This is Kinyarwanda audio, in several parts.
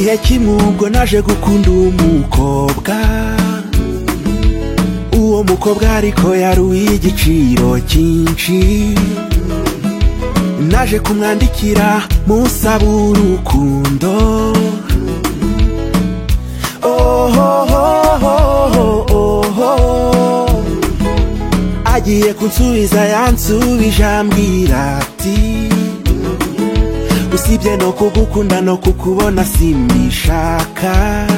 igihe kimwe ubwo naje gukunda umukobwa, uwo mukobwa ariko yari uw'igiciro cyinshi. Naje kumwandikira musaba urukundo, agiye kunsubiza yansubije ambwira ati usibye no kugukunda no kukubona simbishaka.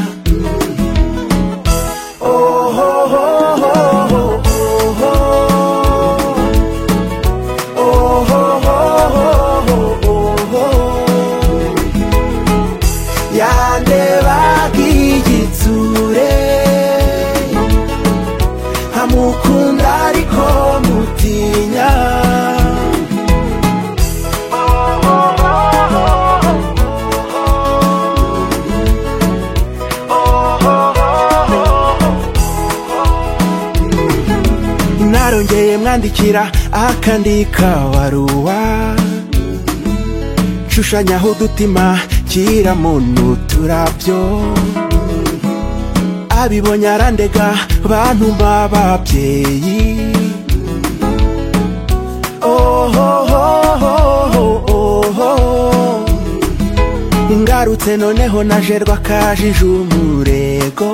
Yandebaga igitsure nkamukunda ariko mutinya, narongeye mwandikira akandika baruwa nshushanyaho udutima nshyiramo n'uturabyo, abibonye arandega bantuma ababyeyi. Ngarutse noneho najerwa kajije umurego,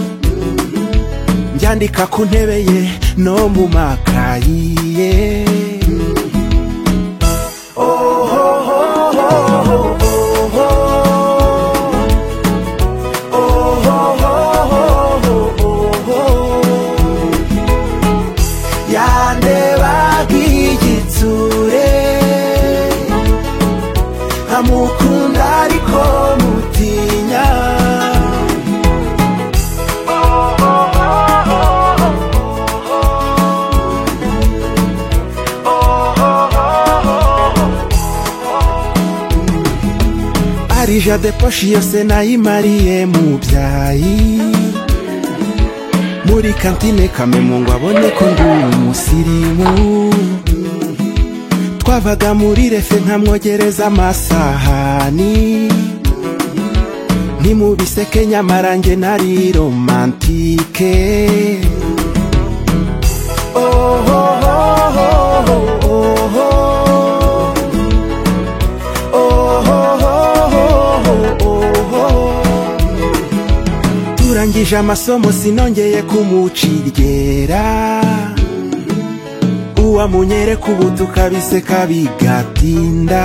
byandika ku ntebe ye no mu makayi ye. Yandebaga igitsure nkamukunda ariko mutinya, arija deposhi yose nayimariye mubyayi, muri kantine Kamemu ngo abone ko ndi umusirimu. Twavaga muri refe nkamwogereza amasahani, ntimubiseke nyamara nge nari romantike. Turangije amasomo sinongeye kumuciryera, uwamunyereka ubu tukabiseka bigatinda.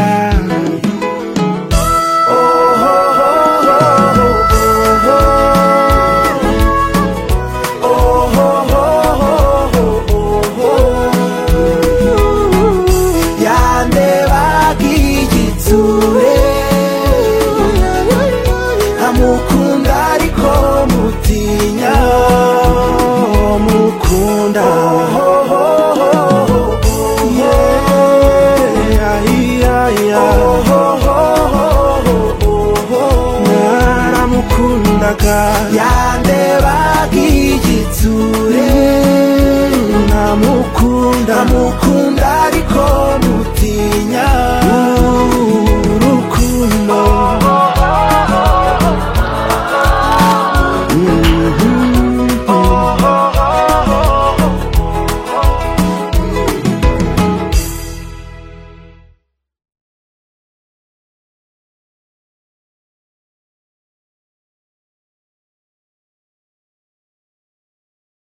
Yandebaga igitsure nkamukunda ariko mutinya, mukunda naramukundaga.